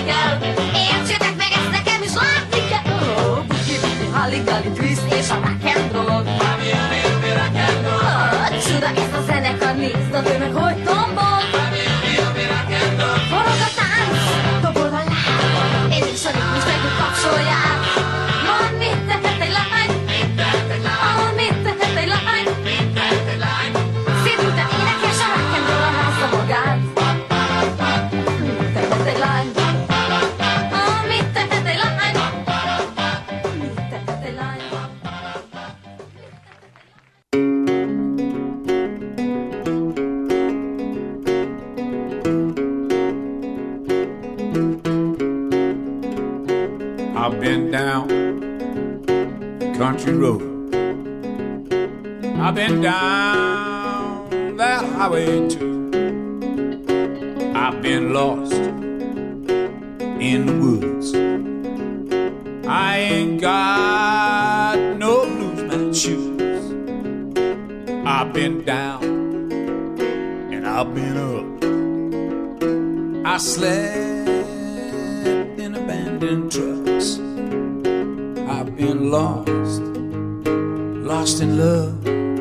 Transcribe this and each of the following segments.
kell. Értsétek meg, ezt nekem is látni kell. Boogie, Halligalli, twist és a rock and roll. Csuda ez a zenekar, nézd a ő meg hogy tombol. Forog a tánc, dobol a láb, én is a ritmus nekünk kapcsolják. Van mit tehet egy lány, ahol mit tehet egy lány. Szédülten énekes a rock and roll a házza magát. Mit tehet egy lány, mit tehet egy lány. Mit tehet egy lány. I've been down the country road. I've been down that highway too. I've been lost in the woods. I ain't got no bluesman shoes. I've been down and I've been up. I slept in abandoned trucks. I've been lost in love,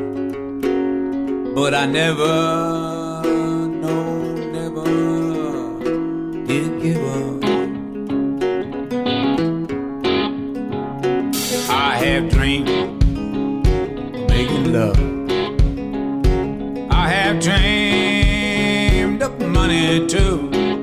but I never did give up. I have dreamed of making love. I have dreamed of money too.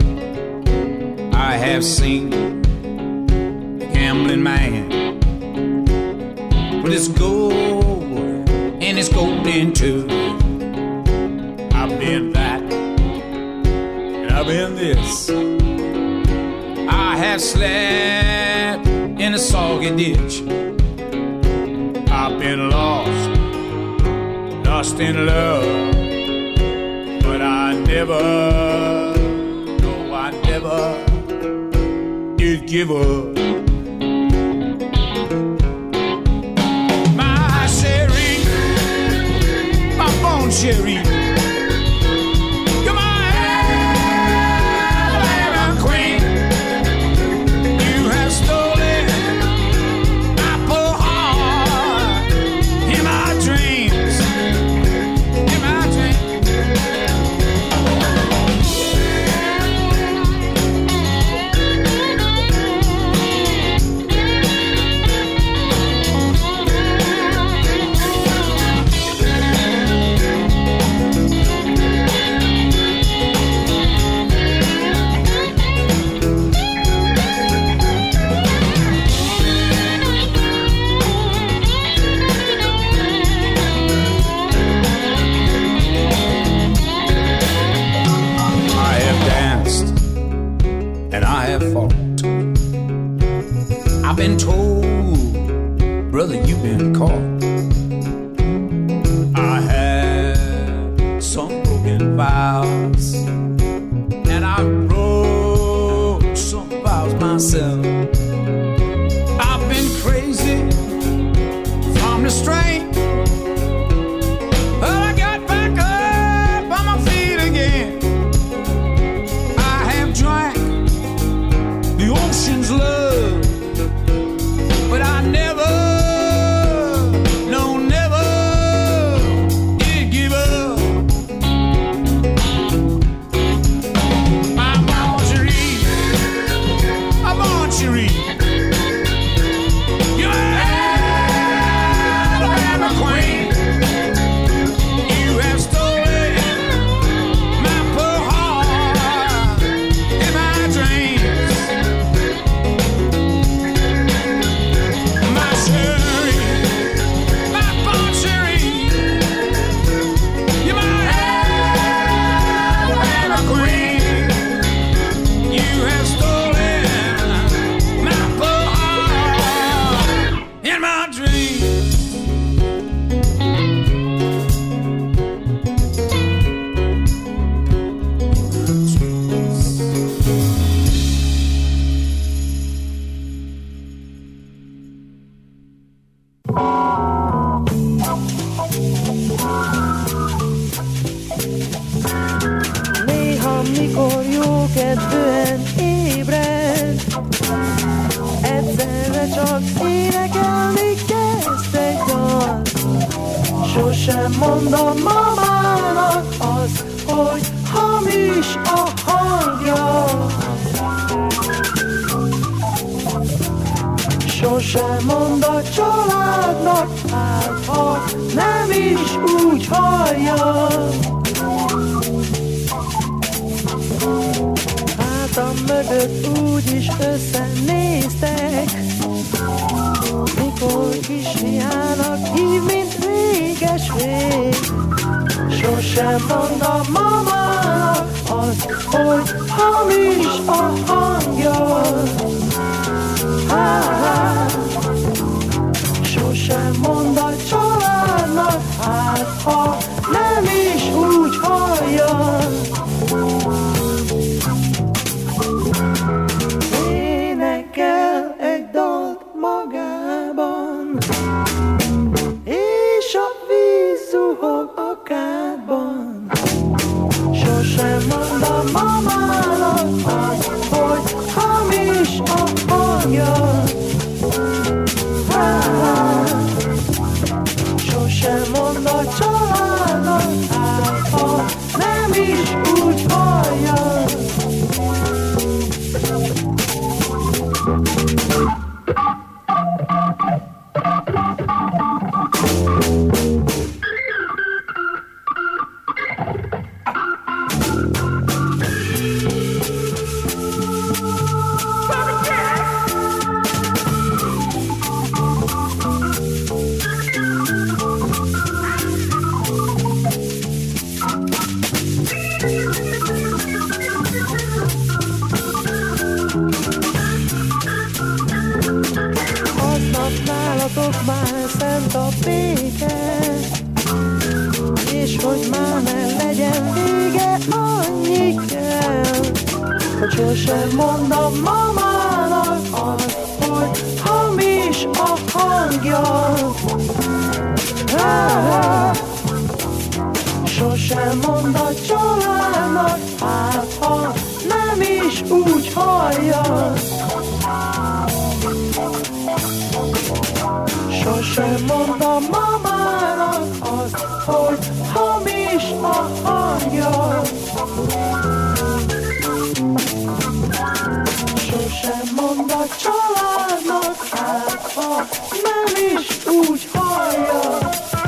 I have seen the gambling man with his gold and his golden too. I've been that and I've been this. I have slept in a soggy ditch. I've been lost in love, but I never did give up. My Sherry, my phone Sherry, you're my Alabama queen. You have stolen my poor heart in my dreams, in my dreams. I've been told, brother, you've been caught. I had some broken vows, and I broke some vows myself. I've been crazy from the strain, but I got back up on my feet again. I have drank the ocean's love, but I never did give up. My Marjorie, you're Alabama queen. You have stolen my poor heart in my dreams. Sosem mondom mamának az, hogy hamis a hangja. Sosem mond a családnak, hát ha nem is úgy hallja. Hátam mögött úgyis összenéztek, mikor kisfiának hív, mint réges-rég. Sosem mond a mamának az, hogy hamis a hangja. Sosem mond a családnak, hát ha nem is úgy hallja. Énekel egy dalt magában, és a víz zuhog a kádban. Sosem mond a mamának az, hogy hamis a hangja. Sosem mond a családnak, hát ha nem is úgy hallja. Nálatok már szent a béke, és hogy már ne legyen vége, annyi kell, hogy sosem mondom mamának az, hogy hamis a hangja. Sosem mond a családnak, hát ha nem is úgy hallja. Sosem mond a mamának az, hogy hamis a hangja. Sosem mond a családnak, hát ha nem is úgy hallja.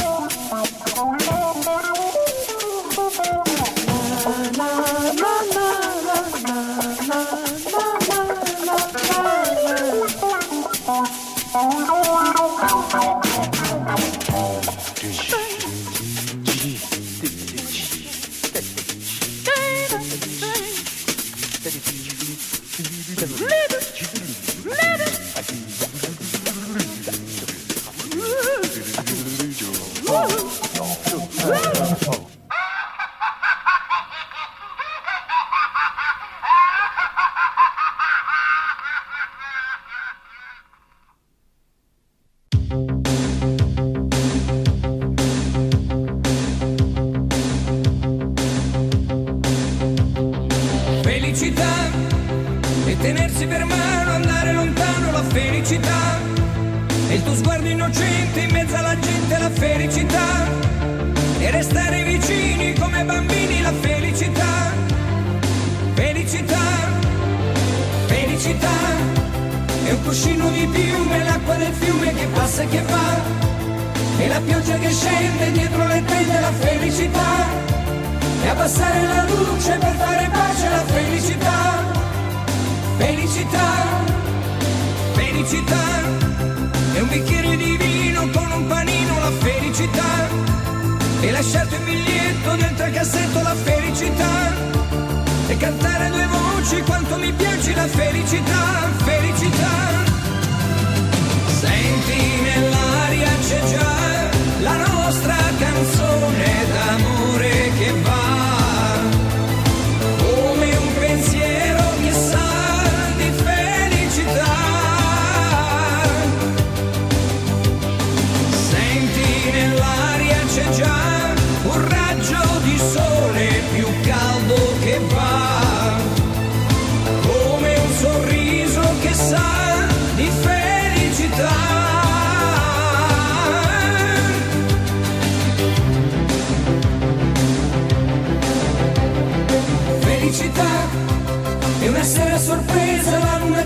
E tenersi per mano, andare lontano, la felicità. E il tuo sguardo innocente in mezzo alla gente, la felicità. E restare vicini come bambini, la felicità. Felicità, felicità. È un cuscino di piume, l'acqua del fiume che passa e che va. E la pioggia che scende dietro le tende, la felicità. E abbassare la luce per fare pace, la felicità. Felicità, felicità, è un bicchiere di vino con un panino, la felicità, e lasciarti un biglietto dentro il cassetto, la felicità, e cantare a due voci quanto mi piace, la felicità, felicità. Senti nell'aria c'è già la nostra canzone d'amore che va, come un pensiero che sa di felicità. Senti nell'aria c'è già un raggio di sole più caldo che va, come un sorriso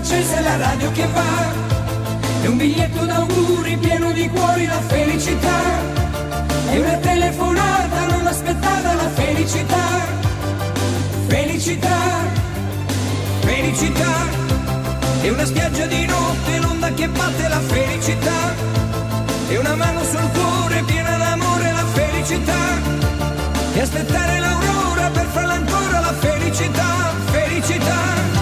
accesa e la radio che va, è un biglietto d'auguri pieno di cuori, la felicità, è una telefonata non aspettata, la felicità, felicità, felicità, è una spiaggia di notte, l'onda che batte, la felicità, è una mano sul cuore piena d'amore, la felicità, e aspettare l'aurora per farla ancora, la felicità, felicità.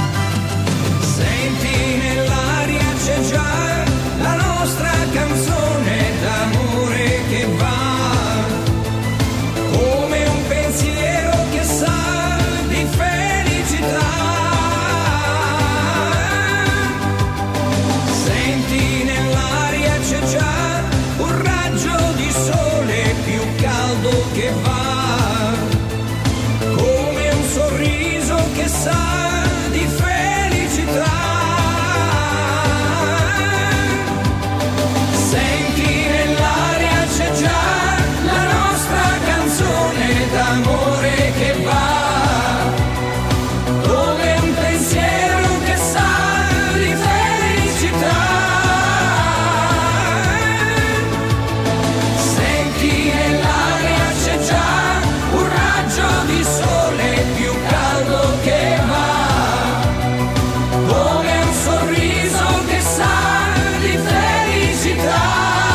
Senti nell'aria c'è già la nostra canzone d'amore che va, come un pensiero che sa di felicità. Senti nell'aria c'è già un raggio di sole più caldo che va, come un sorriso che sa di felicità. Senti nell'aria c'è già la nostra canzone d'amore che va, come un pensiero che sa di felicità. Senti nell'aria c'è già un raggio di sole più caldo che va, come un sorriso che sa di felicità.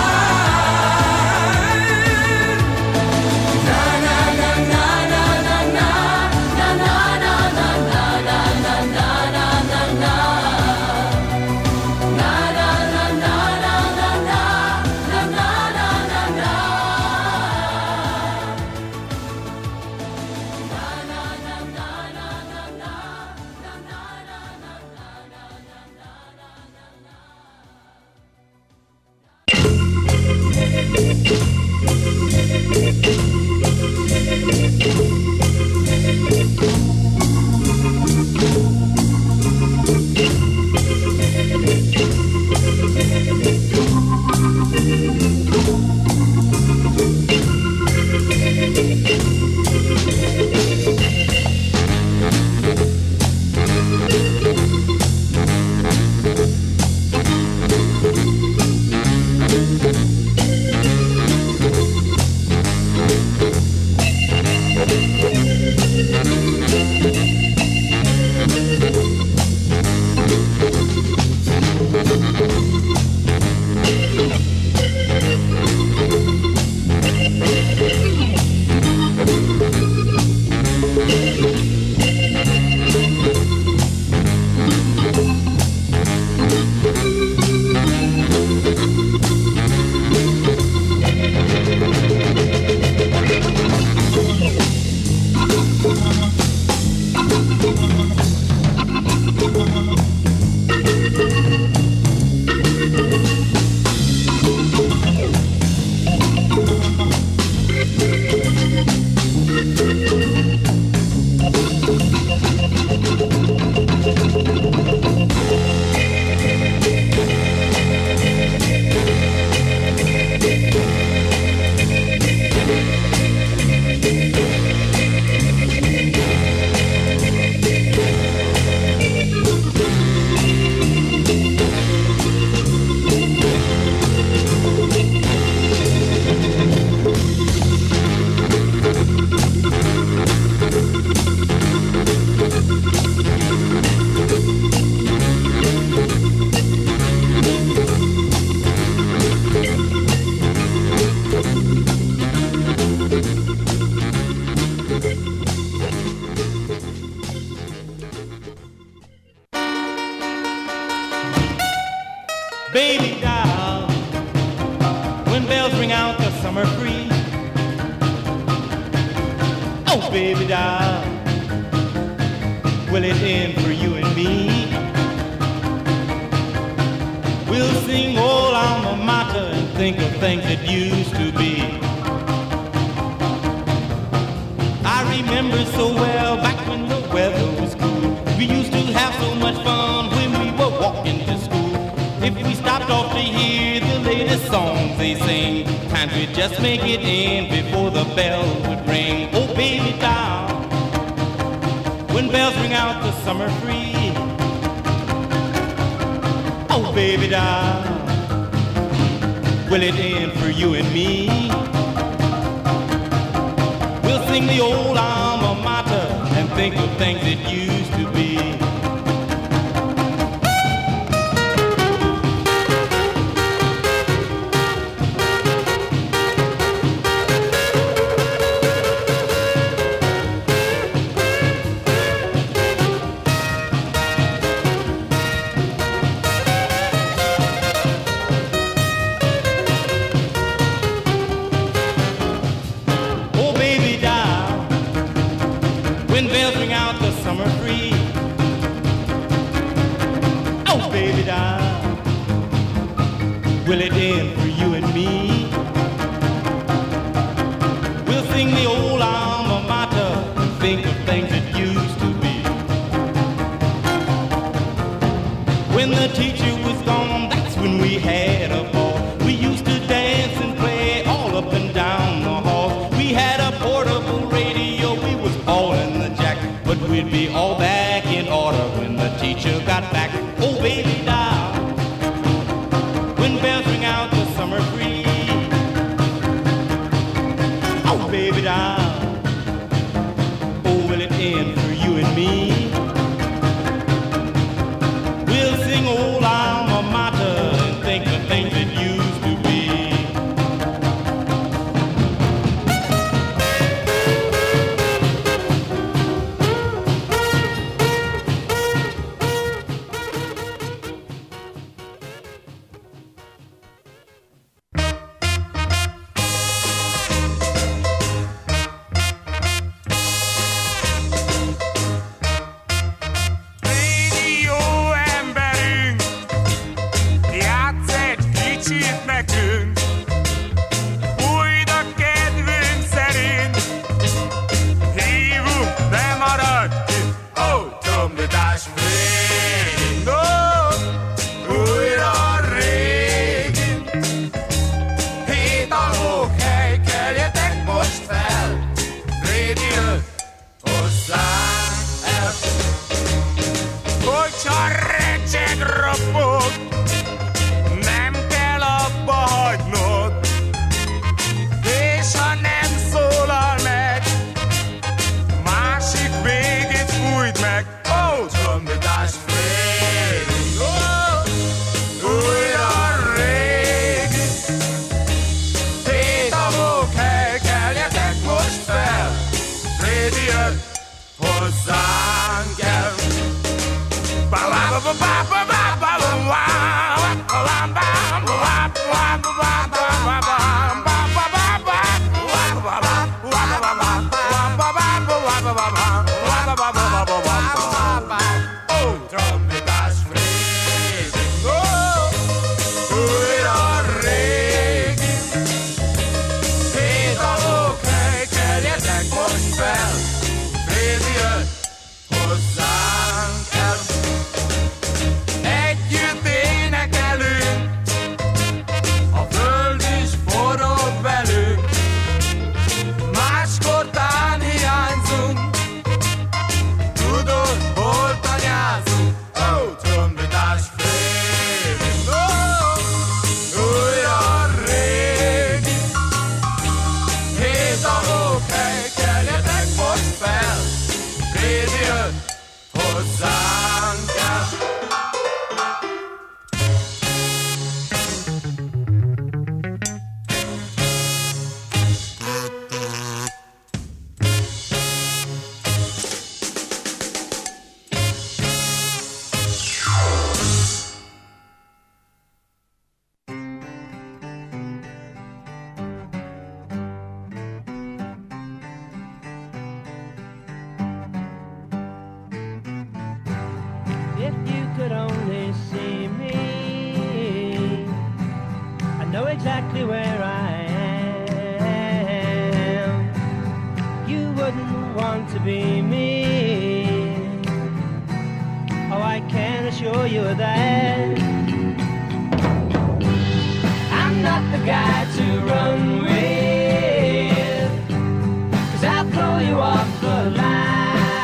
Baby doll, when bells ring out the summer breeze. Oh, baby doll, will it end for you and me? We'll sing old alma mater and think of things that used to be. I remember so well back when the weather was cool. We used to have so much fun when we were walking to school. If we stopped off to hear the latest songs they sing, times we'd just make it in before the bell would ring. Oh, baby doll, when bells ring out the summer breeze. baby doll, will it end for you and me? We'll sing the old alma mater and think of things that used to be. Will it end for you and me? We'll sing the old alma mater and think of things that used to be. When the teacher was gone, that's when we had a ball. We used to dance and play all up and down the hall. We had a portable radio, we was all in the jack, but we'd be all back in order when the teacher got back. Oh, baby doll, when bells ring out the summer breeze. Oh, baby doll, oh, will it end for you and me? We'll sing old alma mater and think of things that used to be. Exactly where I am. You wouldn't want to be me. Oh, I can assure you that I'm not the guy to run with, 'cause I'll throw you off the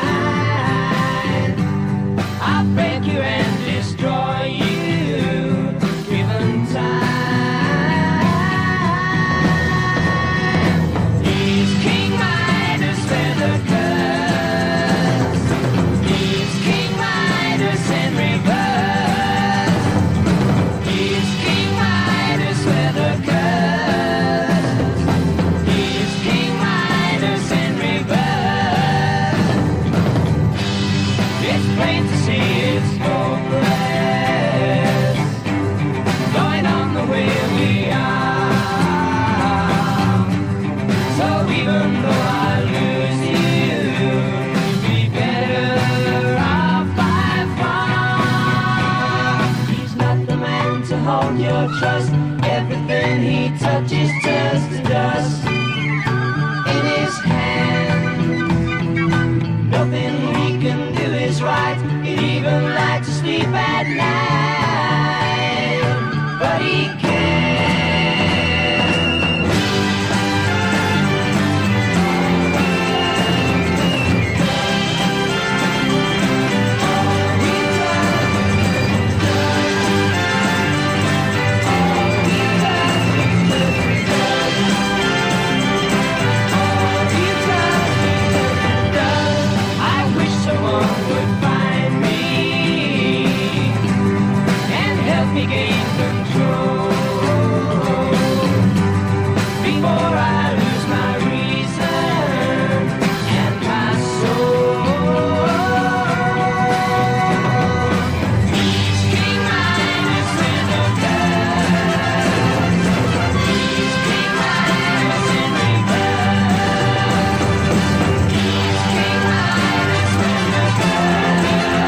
line. I'll break you and destroy you. hold your trust. Everything he touches turns to dust. In his hand, nothing he can do is right. He'd even like to sleep at night, but he can't. Gain control before I lose my reason and my soul. Please keep my innocent of blood. Please keep my innocent rebirth. Please keep my innocent of blood.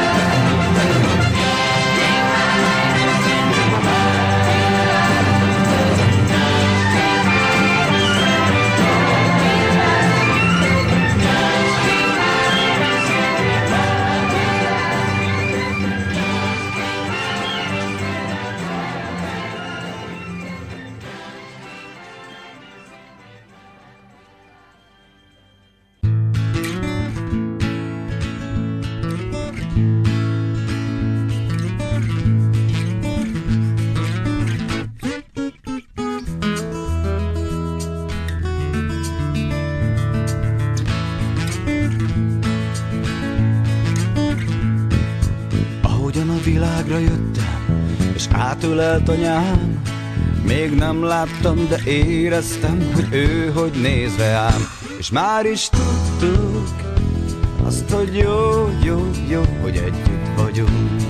Világra jöttem, és átölelt anyám. Még nem láttam, de éreztem, hogy ő hogy néz rám. És már is tudtuk azt, hogy jó, jó, jó, hogy együtt vagyunk.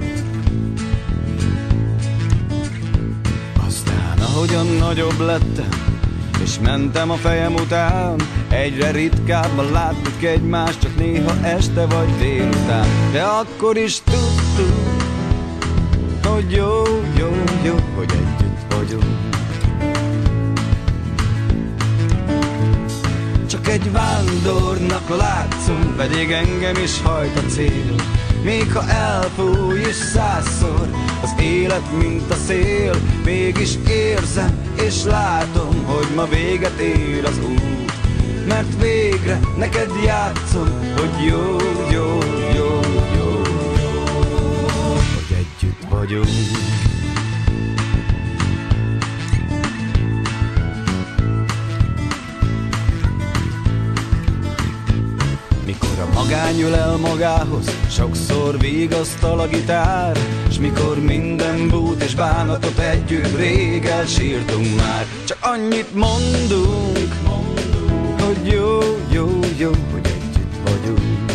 Aztán ahogyan nagyobb lettem, és mentem a fejem után, egyre ritkábban láttuk egymást, csak néha este vagy délután. De akkor is tudtuk, hogy jó, jó, jó, hogy együtt vagyunk. Csak egy vándornak látszom, pedig engem is hajt a cél. Még ha elfúj is 100-szor az élet, mint a szél, mégis érzem és látom, hogy ma véget ér az út. Mert végre neked játszom, hogy jó, jó, jó, jó, hogy együtt vagyunk. Mikor a magány ül el magához, sokszor vigasztal a gitár, s mikor minden bút és bánatot együtt rég elsírtunk már. Csak annyit mondunk, hogy jó, jó, jó, hogy együtt vagyunk.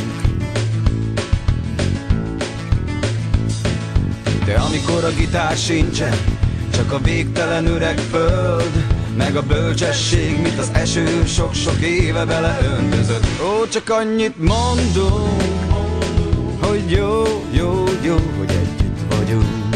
De amikor a gitár sincsen, csak a végtelen öreg föld, meg a bölcsesség, mint az eső sok-sok éve beleöntözött. Ó, csak annyit mondunk, hogy jó, jó, jó, hogy együtt vagyunk.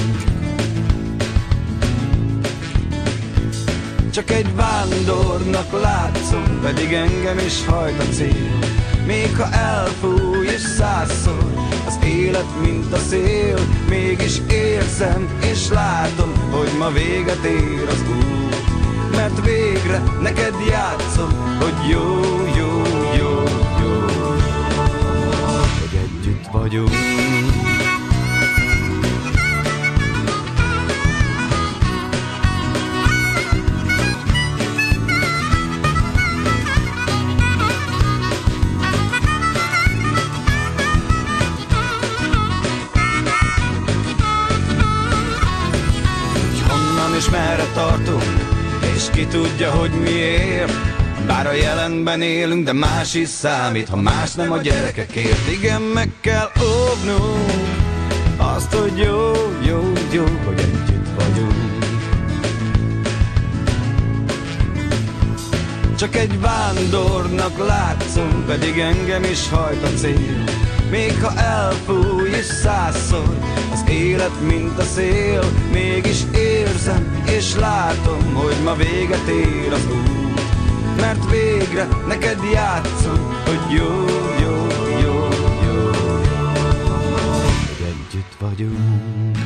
Csak egy vándornak látszom, pedig engem is hajt a cél. Még ha elfúj és 100-szor az élet, mint a szél, mégis érzem és látom, hogy ma véget ér az út. Mert végre neked játszom, hogy jó, jó, jó, jó, hogy együtt vagyunk. És merre tartunk, és ki tudja, hogy miért. Bár a jelenben élünk, de más is számít, ha más nem a gyerekekért. Igen, meg kell óvnunk azt, hogy jó, jó, jó, hogy együtt vagyunk. Csak egy vándornak látszom, pedig engem is hajt a cél. még ha elfúj is 100-szor. Az élet mint a szél, mégis érzem és látom, hogy ma véget ér az út. Mert végre neked játszom, hogy jó, jó, jó, jó, hogy együtt vagyunk.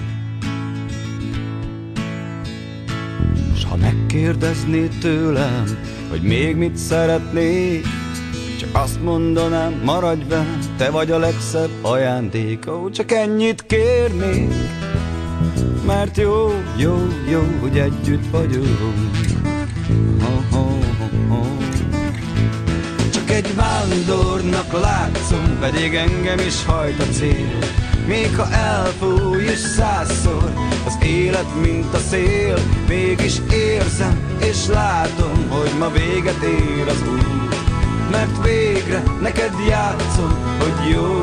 S ha megkérdeznéd tőlem, hogy még mit szeretnék, csak azt mondanám, maradj velem, te vagy a legszebb ajándék. Ó, csak ennyit kérnék, mert jó, jó, jó, hogy együtt vagyunk. Csak egy vándornak látszom, pedig engem is hajt a cél. Még ha elfúj is 100-szor, az élet mint a szél, mégis érzem és látom, hogy ma véget ér az út. Mert végre neked játszom, hogy jó,